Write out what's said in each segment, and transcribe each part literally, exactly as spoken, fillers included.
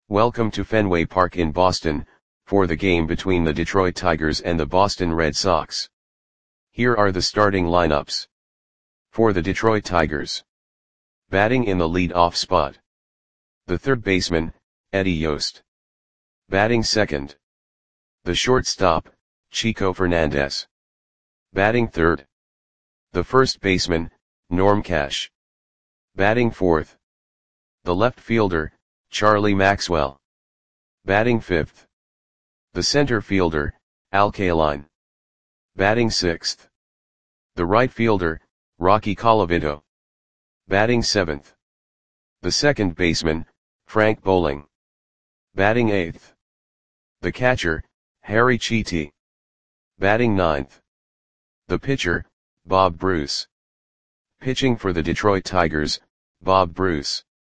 Welcome to Fenway Park in Boston, for the game between the Detroit Tigers and the Boston Red Sox. Here are the starting lineups. For the Detroit Tigers. Batting in the lead-off spot. The third baseman, Eddie Yost. Batting second. The shortstop, Chico Fernandez. Batting third. The first baseman, Norm Cash. Batting fourth. The left fielder, Charlie Maxwell. Batting fifth. The center fielder, Al Kaline. Batting sixth. The right fielder, Rocky Colavito. Batting seventh. The second baseman, Frank Bowling. Batting eighth. The catcher, Harry Chiti. Batting ninth. The pitcher, Bob Bruce. Pitching for the Detroit Tigers, Bob Bruce.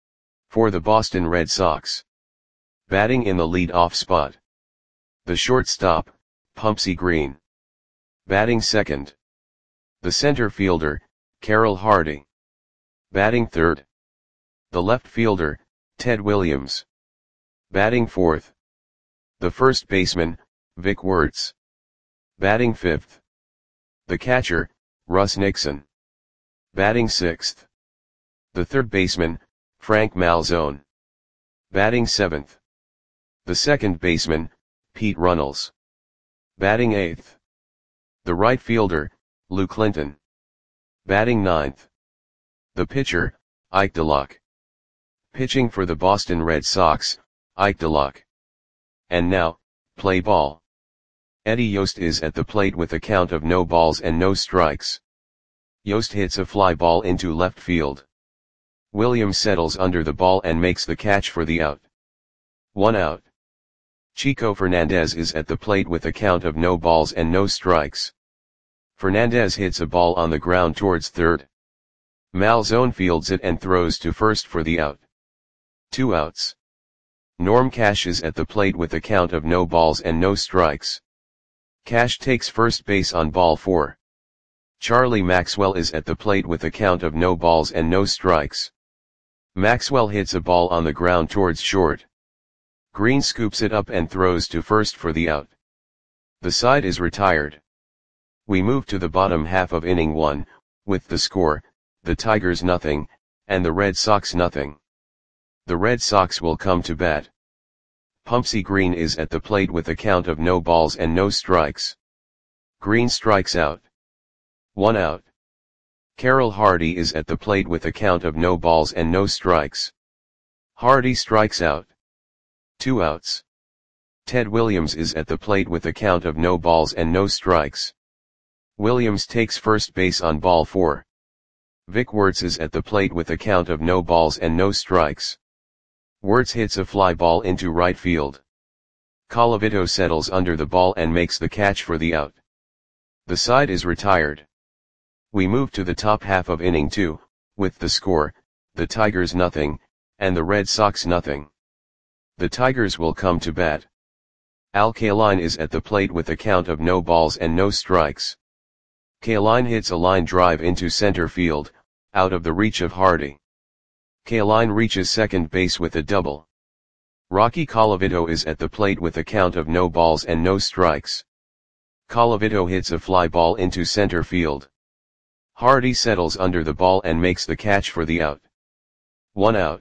For the Boston Red Sox. Batting in the lead-off spot. The shortstop, Pumpsie Green. Batting second. The center fielder, Carroll Hardy. Batting third. The left fielder, Ted Williams. Batting fourth. The first baseman, Vic Wertz. Batting fifth. The catcher, Russ Nixon. Batting sixth. The third baseman, Frank Malzone. Batting seventh. The second baseman, Pete Runnels. Batting eighth. The right fielder, Lou Clinton. Batting ninth. The pitcher, Ike DeLuck. Pitching for the Boston Red Sox, Ike DeLuck. And now, play ball. Eddie Yost is at the plate with a count of no balls and no strikes. Yost hits a fly ball into left field. Williams settles under the ball and makes the catch for the out. One out. Chico Fernandez is at the plate with a count of no balls and no strikes. Fernandez hits a ball on the ground towards third. Malzone fields it and throws to first for the out. Two outs. Norm Cash is at the plate with a count of no balls and no strikes. Cash takes first base on ball four. Charlie Maxwell is at the plate with a count of no balls and no strikes. Maxwell hits a ball on the ground towards short. Green scoops it up and throws to first for the out. The side is retired. We move to the bottom half of inning one, with the score, the Tigers nothing, and the Red Sox nothing. The Red Sox will come to bat. Pumpsie Green is at the plate with a count of no balls and no strikes. Green strikes out. One out. Carroll Hardy is at the plate with a count of no balls and no strikes. Hardy strikes out. Two outs. Ted Williams is at the plate with a count of no balls and no strikes. Williams takes first base on ball four. Vic Wertz is at the plate with a count of no balls and no strikes. Wertz hits a fly ball into right field. Colavito settles under the ball and makes the catch for the out. The side is retired. We move to the top half of inning two, with the score, the Tigers nothing, and the Red Sox nothing. The Tigers will come to bat. Al Kaline is at the plate with a count of no balls and no strikes. Kaline hits a line drive into center field, out of the reach of Hardy. Kaline reaches second base with a double. Rocky Colavito is at the plate with a count of no balls and no strikes. Colavito hits a fly ball into center field. Hardy settles under the ball and makes the catch for the out. One out.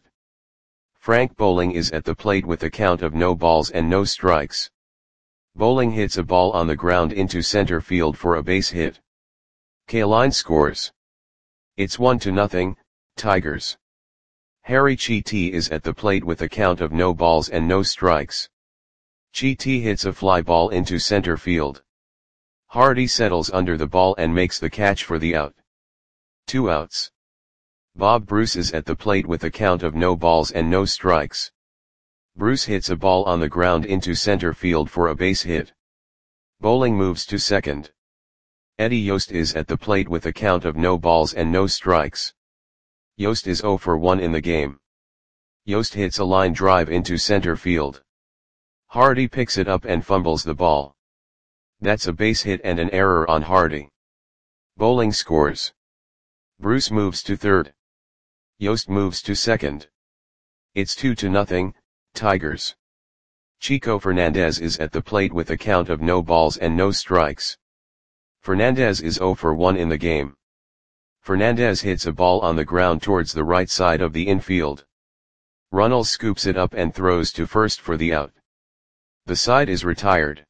Frank Bowling is at the plate with a count of no balls and no strikes. Bowling hits a ball on the ground into center field for a base hit. Kaline scores. It's one to nothing, Tigers. Harry Chiti is at the plate with a count of no balls and no strikes. Chiti hits a fly ball into center field. Hardy settles under the ball and makes the catch for the out. Two outs. Bob Bruce is at the plate with a count of no balls and no strikes. Bruce hits a ball on the ground into center field for a base hit. Bowling moves to second. Eddie Yost is at the plate with a count of no balls and no strikes. Yost is zero for one in the game. Yost hits a line drive into center field. Hardy picks it up and fumbles the ball. That's a base hit and an error on Hardy. Bowling scores. Bruce moves to third. Yost moves to second. It's two to nothing, Tigers. Chico Fernandez is at the plate with a count of no balls and no strikes. Fernandez is zero for one in the game. Fernandez hits a ball on the ground towards the right side of the infield. Runnels scoops it up and throws to first for the out. The side is retired.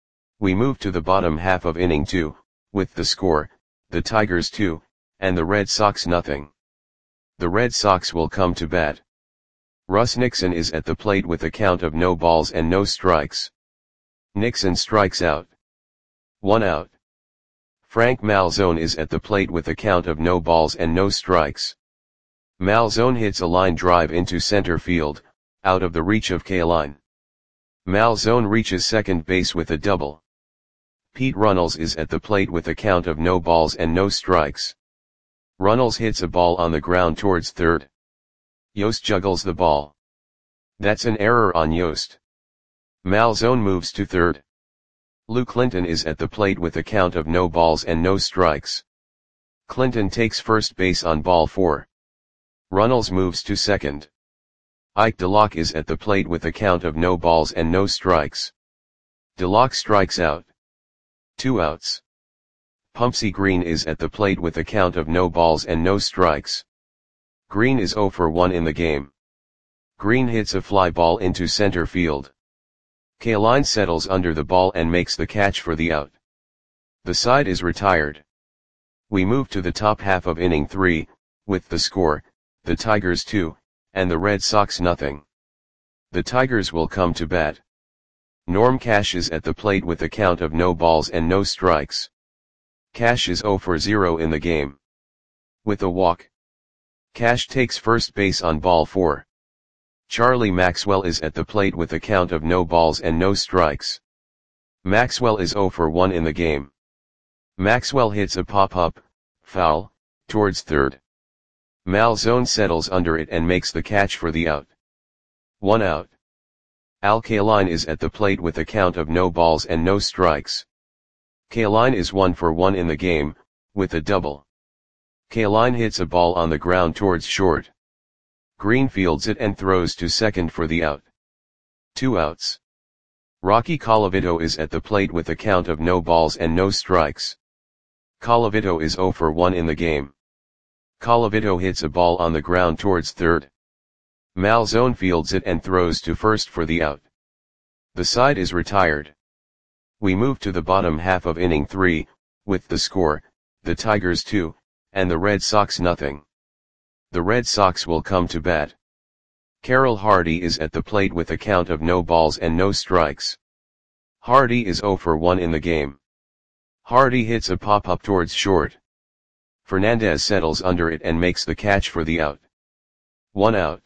We move to the bottom half of inning two, with the score, the Tigers two, and the Red Sox nothing. The Red Sox will come to bat. Russ Nixon is at the plate with a count of no balls and no strikes. Nixon strikes out. One out. Frank Malzone is at the plate with a count of no balls and no strikes. Malzone hits a line drive into center field, out of the reach of Kaline. Malzone reaches second base with a double. Pete Runnels is at the plate with a count of no balls and no strikes. Runnels hits a ball on the ground towards third. Yost juggles the ball. That's an error on Yost. Malzone moves to third. Lou Clinton is at the plate with a count of no balls and no strikes. Clinton takes first base on ball four. Runnels moves to second. Ike DeLocke is at the plate with a count of no balls and no strikes. DeLocke strikes out. Two outs. Pumpsy Green is at the plate with a count of no balls and no strikes. Green is zero for one in the game. Green hits a fly ball into center field. Kaline settles under the ball and makes the catch for the out. The side is retired. We move to the top half of inning three, with the score, the Tigers two, and the Red Sox nothing. The Tigers will come to bat. Norm Cash is at the plate with a count of no balls and no strikes. Cash is zero for zero in the game. With a walk. Cash takes first base on ball four. Charlie Maxwell is at the plate with a count of no balls and no strikes. Maxwell is zero for one in the game. Maxwell hits a pop-up, foul, towards third. Malzone settles under it and makes the catch for the out. One out. Al Kaline is at the plate with a count of no balls and no strikes. Kaline is one for one in the game, with a double. Kaline hits a ball on the ground towards short. Green fields it and throws to second for the out. Two outs. Rocky Colavito is at the plate with a count of no balls and no strikes. Colavito is zero for one in the game. Colavito hits a ball on the ground towards third. Malzone fields it and throws to first for the out. The side is retired. We move to the bottom half of inning three, with the score, the Tigers two, and the Red Sox nothing. The Red Sox will come to bat. Carroll Hardy is at the plate with a count of no balls and no strikes. Hardy is zero for one in the game. Hardy hits a pop-up towards short. Fernandez settles under it and makes the catch for the out. One out.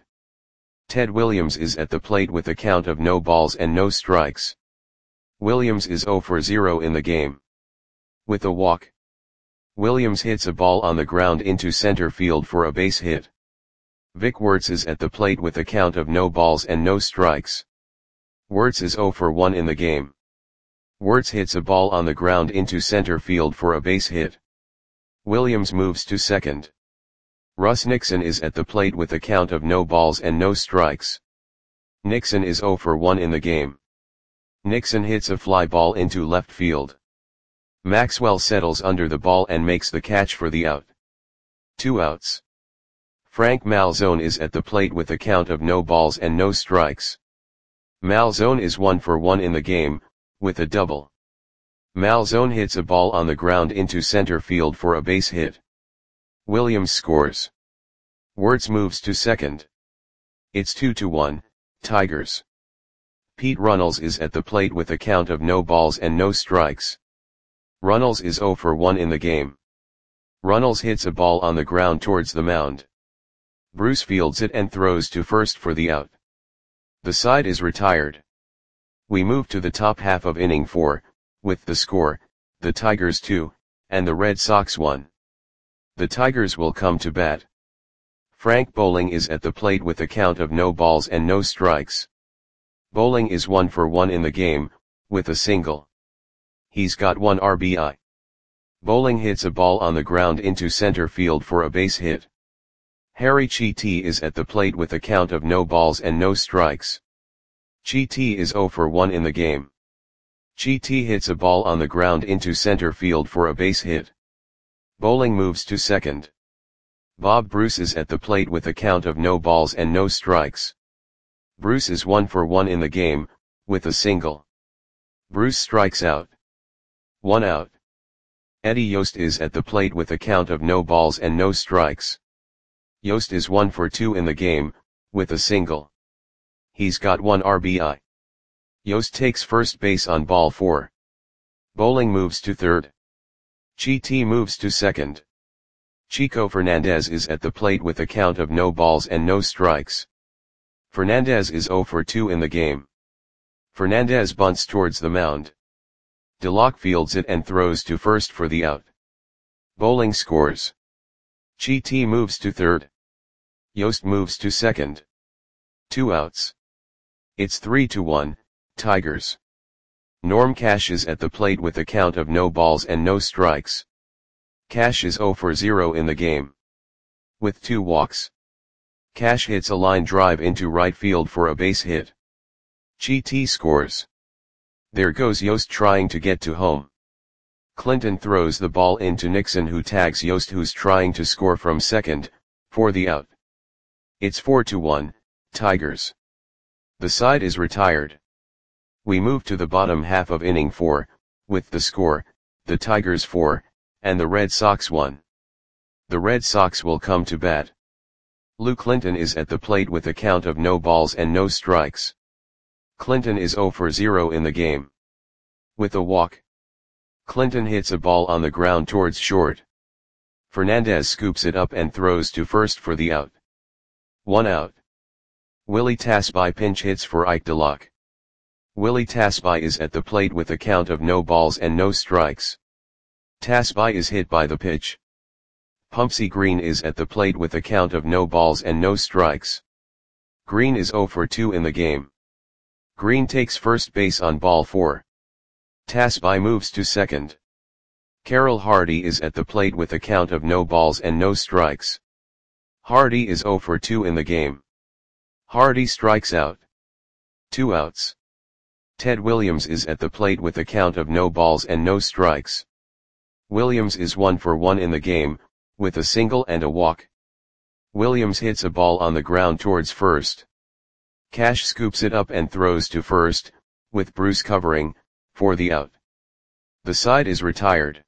Ted Williams is at the plate with a count of no balls and no strikes. Williams is zero for zero in the game. With a walk. Williams hits a ball on the ground into center field for a base hit. Vic Wertz is at the plate with a count of no balls and no strikes. Wertz is zero for one in the game. Wertz hits a ball on the ground into center field for a base hit. Williams moves to second. Russ Nixon is at the plate with a count of no balls and no strikes. Nixon is zero for one in the game. Nixon hits a fly ball into left field. Maxwell settles under the ball and makes the catch for the out. Two outs. Frank Malzone is at the plate with a count of no balls and no strikes. Malzone is one for one in the game, with a double. Malzone hits a ball on the ground into center field for a base hit. Williams scores. Wertz moves to second. It's two to one, Tigers. Pete Runnels is at the plate with a count of no balls and no strikes. Runnels is zero for one in the game. Runnels hits a ball on the ground towards the mound. Bruce fields it and throws to first for the out. The side is retired. We move to the top half of inning four, with the score, the Tigers two, and the Red Sox one. The Tigers will come to bat. Frank Bowling is at the plate with a count of no balls and no strikes. Bowling is one for one in the game, with a single. He's got one R B I. Bowling hits a ball on the ground into center field for a base hit. Harry Chiti is at the plate with a count of no balls and no strikes. Chi-T is zero for one in the game. Chi-T hits a ball on the ground into center field for a base hit. Bowling moves to second. Bob Bruce is at the plate with a count of no balls and no strikes. Bruce is one for one in the game, with a single. Bruce strikes out. One out. Eddie Yost is at the plate with a count of no balls and no strikes. Yost is one for two in the game, with a single. He's got one R B I. Yost takes first base on ball four. Bowling moves to third. Chi-T moves to second. Chico Fernandez is at the plate with a count of no balls and no strikes. Fernandez is zero for two in the game. Fernandez bunts towards the mound. DeLocke fields it and throws to first for the out. Bowling scores. Chi-T moves to third. Yost moves to second. Two outs. It's three to one, Tigers. Norm Cash is at the plate with a count of no balls and no strikes. Cash is zero for zero in the game. With two walks. Cash hits a line drive into right field for a base hit. Chi-T scores. There goes Yost trying to get to home. Clinton throws the ball into Nixon, who tags Yost, who's trying to score from second, for the out. It's four to one, Tigers. The side is retired. We move to the bottom half of inning four, with the score, the Tigers four, and the Red Sox one. The Red Sox will come to bat. Lou Clinton is at the plate with a count of no balls and no strikes. Clinton is zero for zero in the game. With a walk. Clinton hits a ball on the ground towards short. Fernandez scoops it up and throws to first for the out. One out. Willie Tasby pinch hits for Ike DeLocke. Willie Tasby is at the plate with a count of no balls and no strikes. Tasby is hit by the pitch. Pumpsy Green is at the plate with a count of no balls and no strikes. Green is zero for two in the game. Green takes first base on ball four. Tasby moves to second. Carroll Hardy is at the plate with a count of no balls and no strikes. Hardy is zero for two in the game. Hardy strikes out. Two outs. Ted Williams is at the plate with a count of no balls and no strikes. Williams is one for one in the game, with a single and a walk. Williams hits a ball on the ground towards first. Cash scoops it up and throws to first, with Bruce covering, for the out. The side is retired.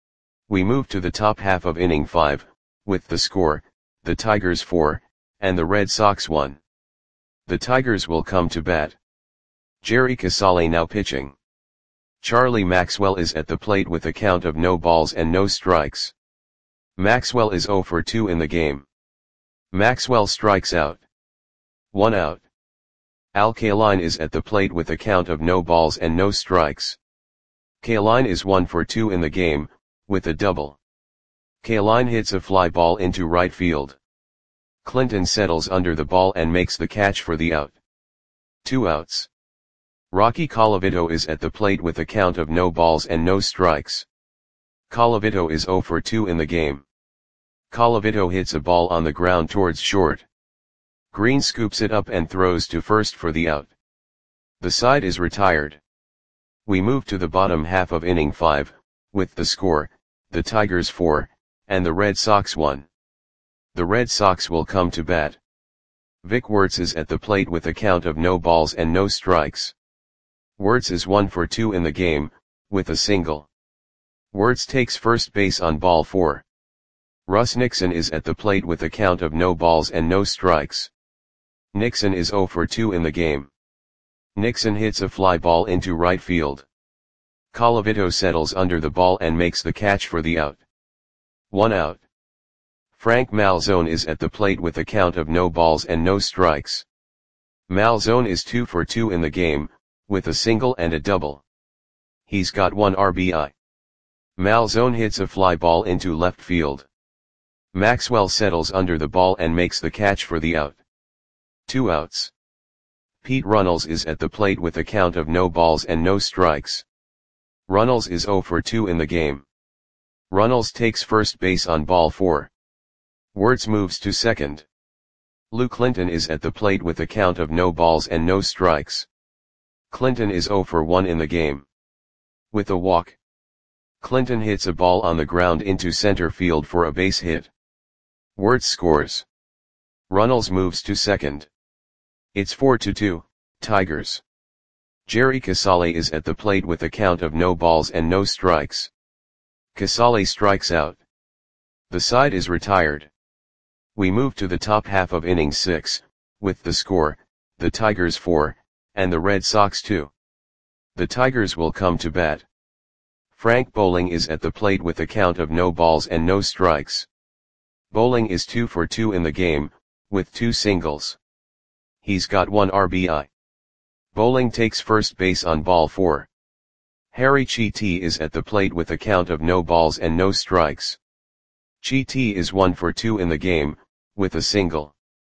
We move to the top half of inning five, with the score, the Tigers four, and the Red Sox one. The Tigers will come to bat. Jerry Casale now pitching. Charlie Maxwell is at the plate with a count of no balls and no strikes. Maxwell is zero for two in the game. Maxwell strikes out. One out. Al Kaline is at the plate with a count of no balls and no strikes. Kaline is one for two in the game, with a double. Kaline hits a fly ball into right field. Clinton settles under the ball and makes the catch for the out. Two outs. Rocky Colavito is at the plate with a count of no balls and no strikes. Colavito is zero for two in the game. Colavito hits a ball on the ground towards short. Green scoops it up and throws to first for the out. The side is retired. We move to the bottom half of inning five, with the score, the Tigers four, and the Red Sox one. The Red Sox will come to bat. Vic Wertz is at the plate with a count of no balls and no strikes. Wertz is one for two in the game, with a single. Wertz takes first base on ball four. Russ Nixon is at the plate with a count of no balls and no strikes. Nixon is zero for two in the game. Nixon hits a fly ball into right field. Colavito settles under the ball and makes the catch for the out. One out. Frank Malzone is at the plate with a count of no balls and no strikes. Malzone is two for two in the game, with a single and a double. He's got one R B I. Malzone hits a fly ball into left field. Maxwell settles under the ball and makes the catch for the out. Two outs. Pete Runnels is at the plate with a count of no balls and no strikes. Runnels is zero for two in the game. Runnels takes first base on ball four. Wertz moves to second. Lou Clinton is at the plate with a count of no balls and no strikes. Clinton is zero for one in the game. With a walk, Clinton hits a ball on the ground into center field for a base hit. Wertz scores. Runnels moves to second. It's four to two, Tigers. Jerry Casale is at the plate with a count of no balls and no strikes. Casale strikes out. The side is retired. We move to the top half of inning six, with the score, the Tigers four, and the Red Sox two. The Tigers will come to bat. Frank Bowling is at the plate with a count of no balls and no strikes. Bowling is two for two in the game, with two singles. He's got one R B I. Bowling takes first base on ball four. Harry Chiti is at the plate with a count of no balls and no strikes. Chiti is one for two in the game, with a single.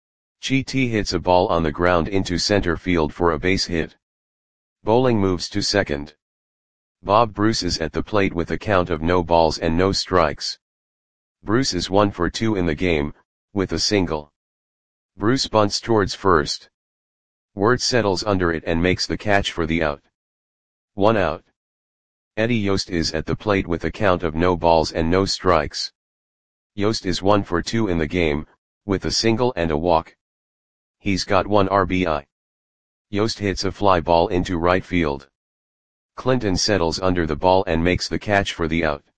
Chiti hits a ball on the ground into center field for a base hit. Bowling moves to second. Bob Bruce is at the plate with a count of no balls and no strikes. Bruce is one for two in the game, with a single. Bruce bunts towards first. Wertz settles under it and makes the catch for the out. One out. Eddie Yost is at the plate with a count of no balls and no strikes. Yost is one for two in the game, with a single and a walk. He's got one R B I. Yost hits a fly ball into right field. Clinton settles under the ball and makes the catch for the out.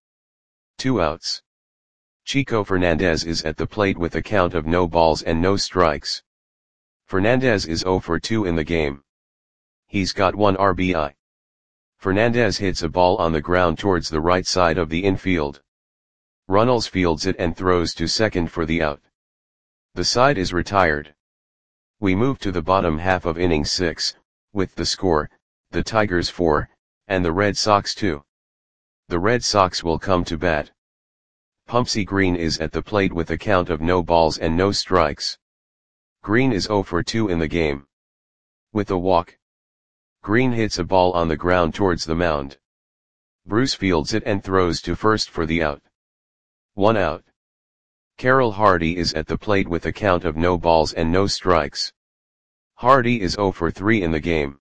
Two outs. Chico Fernandez is at the plate with a count of no balls and no strikes. Fernandez is zero for two in the game. He's got one R B I. Fernandez hits a ball on the ground towards the right side of the infield. Runnels fields it and throws to second for the out. The side is retired. We move to the bottom half of inning six, with the score, the Tigers four, and the Red Sox two. The Red Sox will come to bat. Pumpsy Green is at the plate with a count of no balls and no strikes. Green is zero for two in the game. With a walk, Green hits a ball on the ground towards the mound. Bruce fields it and throws to first for the out. One out. Carroll Hardy is at the plate with a count of no balls and no strikes. Hardy is zero for three in the game.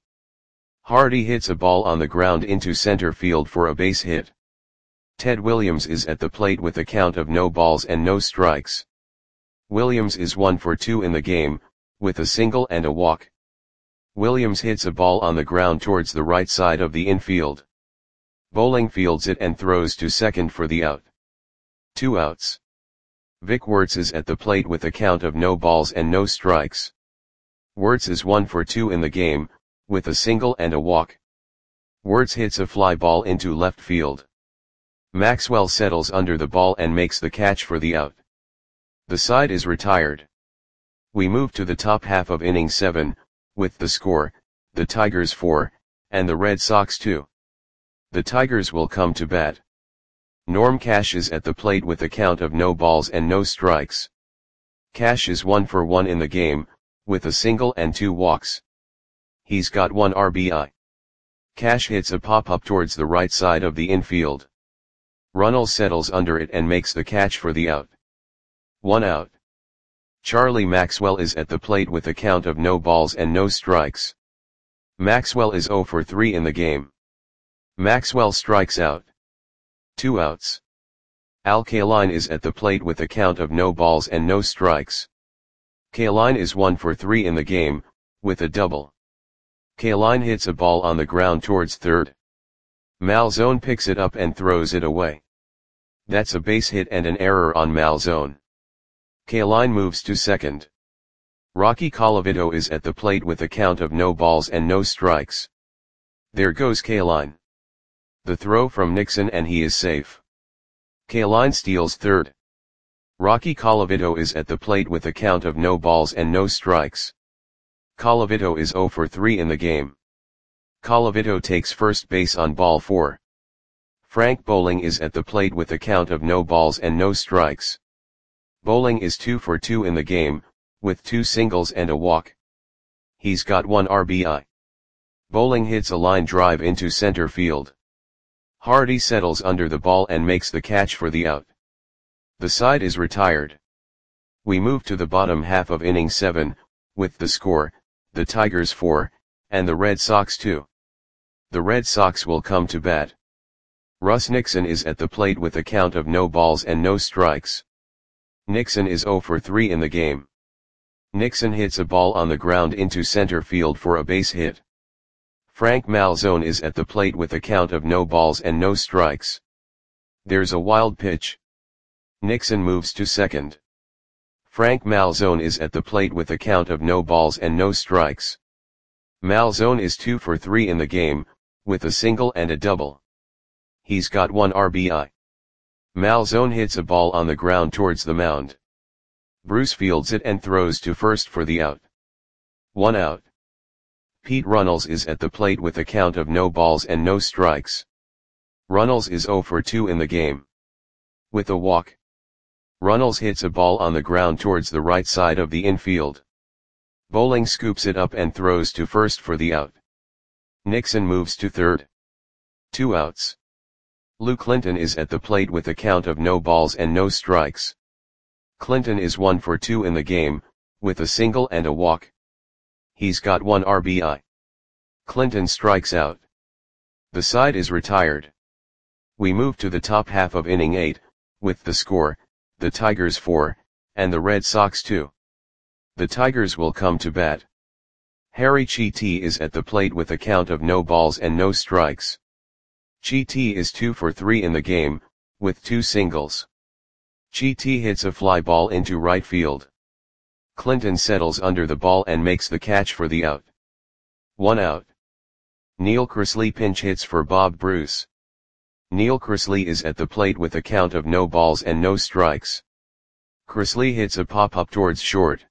Hardy hits a ball on the ground into center field for a base hit. Ted Williams is at the plate with a count of no balls and no strikes. Williams is one for two in the game, with a single and a walk. Williams hits a ball on the ground towards the right side of the infield. Bowling fields it and throws to second for the out. Two outs. Vic Wertz is at the plate with a count of no balls and no strikes. Wertz is one for two in the game, with a single and a walk. Wertz hits a fly ball into left field. Maxwell settles under the ball and makes the catch for the out. The side is retired. We move to the top half of inning seven, with the score, the Tigers four, and the Red Sox two. The Tigers will come to bat. Norm Cash is at the plate with a count of no balls and no strikes. Cash is one for one in the game, with a single and two walks. He's got one R B I. Cash hits a pop-up towards the right side of the infield. Runnels settles under it and makes the catch for the out. One out. Charlie Maxwell is at the plate with a count of no balls and no strikes. Maxwell is zero for three in the game. Maxwell strikes out. Two outs. Al Kaline is at the plate with a count of no balls and no strikes. Kaline is one for three in the game, with a double. Kaline hits a ball on the ground towards third. Malzone picks it up and throws it away. That's a base hit and an error on Malzone. Kaline moves to second. Rocky Colavito is at the plate with a count of no balls and no strikes. There goes Kaline. The throw from Nixon and he is safe. Kaline steals third. Rocky Colavito is at the plate with a count of no balls and no strikes. Colavito is zero for three in the game. Colavito takes first base on ball four. Frank Bowling is at the plate with a count of no balls and no strikes. Bowling is two for two in the game, with two singles and a walk. He's got one R B I. Bowling hits a line drive into center field. Hardy settles under the ball and makes the catch for the out. The side is retired. We move to the bottom half of inning seven, with the score, the Tigers four, and the Red Sox two. The Red Sox will come to bat. Russ Nixon is at the plate with a count of no balls and no strikes. Nixon is zero for three in the game. Nixon hits a ball on the ground into center field for a base hit. Frank Malzone is at the plate with a count of no balls and no strikes. There's a wild pitch. Nixon moves to second. Frank Malzone is at the plate with a count of no balls and no strikes. Malzone is two for three in the game, with a single and a double. He's got one R B I. Malzone hits a ball on the ground towards the mound. Bruce fields it and throws to first for the out. One out. Pete Runnels is at the plate with a count of no balls and no strikes. Runnels is zero for two in the game. With a walk. Runnels hits a ball on the ground towards the right side of the infield. Bowling scoops it up and throws to first for the out. Nixon moves to third. Two outs. Lou Clinton is at the plate with a count of no balls and no strikes. Clinton is one for two in the game, with a single and a walk. He's got one R B I. Clinton strikes out. The side is retired. We move to the top half of inning eight, with the score, the Tigers four, and the Red Sox two. The Tigers will come to bat. Harry Chiti is at the plate with a count of no balls and no strikes. Chiti is two for three in the game, with two singles. Chiti hits a fly ball into right field. Clinton settles under the ball and makes the catch for the out. One out. Neil Cresley pinch hits for Bob Bruce. Neil Cresley is at the plate with a count of no balls and no strikes. Cresley hits a pop-up towards short.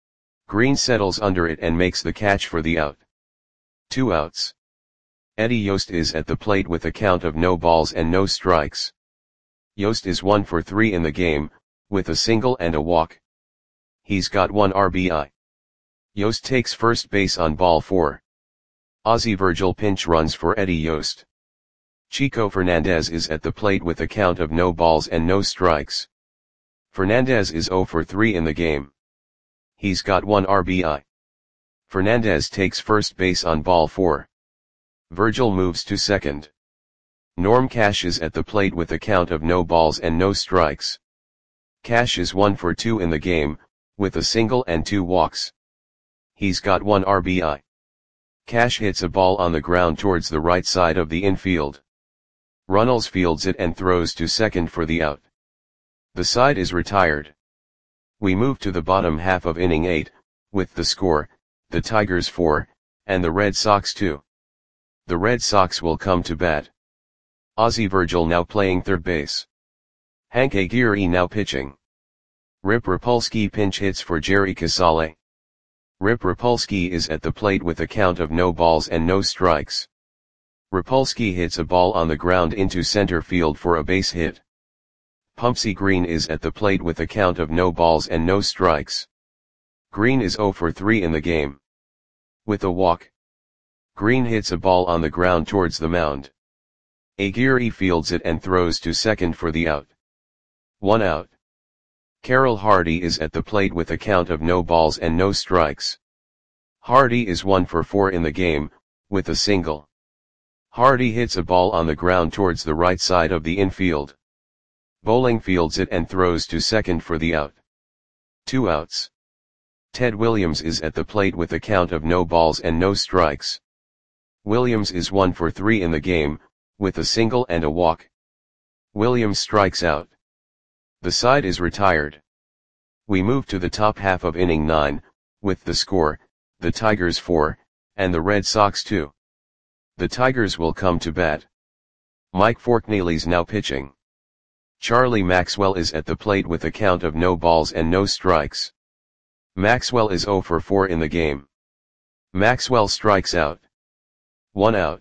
Green settles under it and makes the catch for the out. Two outs. Eddie Yost is at the plate with a count of no balls and no strikes. Yost is one for three in the game, with a single and a walk. He's got one R B I. Yost takes first base on ball four. Ozzie Virgil pinch runs for Eddie Yost. Chico Fernandez is at the plate with a count of no balls and no strikes. Fernandez is zero for three in the game. He's got one R B I. Fernandez takes first base on ball four. Virgil moves to second. Norm Cash is at the plate with a count of no balls and no strikes. Cash is one for two in the game, with a single and two walks. He's got one R B I. Cash hits a ball on the ground towards the right side of the infield. Runnels fields it and throws to second for the out. The side is retired. We move to the bottom half of inning eight, with the score, the Tigers four, and the Red Sox two. The Red Sox will come to bat. Ozzie Virgil now playing third base. Hank Aguirre now pitching. Rip Rapolsky pinch hits for Jerry Casale. Rip Rapolsky is at the plate with a count of no balls and no strikes. Rapolsky hits a ball on the ground into center field for a base hit. Pumpsy Green is at the plate with a count of no balls and no strikes. Green is zero for three in the game. With a walk. Green hits a ball on the ground towards the mound. Aguirre fields it and throws to second for the out. One out. Carroll Hardy is at the plate with a count of no balls and no strikes. Hardy is one for four in the game, with a single. Hardy hits a ball on the ground towards the right side of the infield. Bowling fields it and throws to second for the out. Two outs. Ted Williams is at the plate with a count of no balls and no strikes. Williams is one for three in the game, with a single and a walk. Williams strikes out. The side is retired. We move to the top half of inning nine, with the score, the Tigers four, and the Red Sox two. The Tigers will come to bat. Mike Forkneely's now pitching. Charlie Maxwell is at the plate with a count of no balls and no strikes. Maxwell is zero for four in the game. Maxwell strikes out. One out.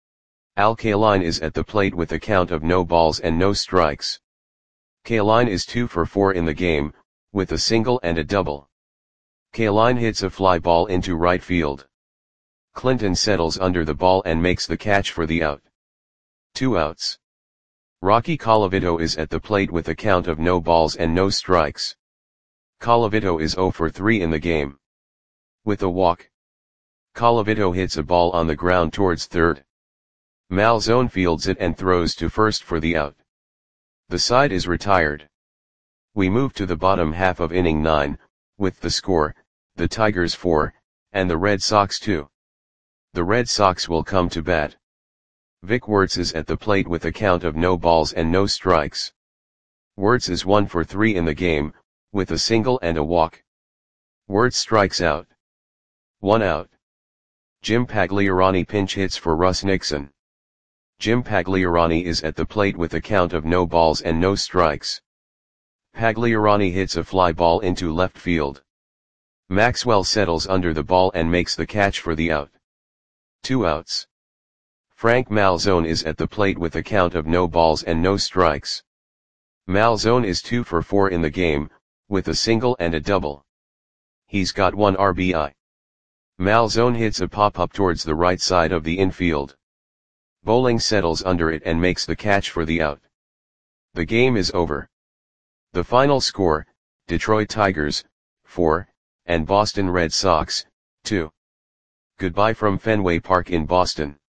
Al Kaline is at the plate with a count of no balls and no strikes. Kaline is two for four in the game, with a single and a double. Kaline hits a fly ball into right field. Clinton settles under the ball and makes the catch for the out. Two outs. Rocky Colavito is at the plate with a count of no balls and no strikes. Colavito is zero for three in the game. With a walk. Colavito hits a ball on the ground towards third. Malzone fields it and throws to first for the out. The side is retired. We move to the bottom half of inning nine, with the score, the Tigers four, and the Red Sox two. The Red Sox will come to bat. Vic Wertz is at the plate with a count of no balls and no strikes. Wertz is one for three in the game, with a single and a walk. Wertz strikes out. One out. Jim Pagliarani pinch hits for Russ Nixon. Jim Pagliarani is at the plate with a count of no balls and no strikes. Pagliarani hits a fly ball into left field. Maxwell settles under the ball and makes the catch for the out. Two outs. Frank Malzone is at the plate with a count of no balls and no strikes. Malzone is two for four in the game, with a single and a double. He's got one R B I. Malzone hits a pop-up towards the right side of the infield. Bowling settles under it and makes the catch for the out. The game is over. The final score, Detroit Tigers, four, and Boston Red Sox, two. Goodbye from Fenway Park in Boston.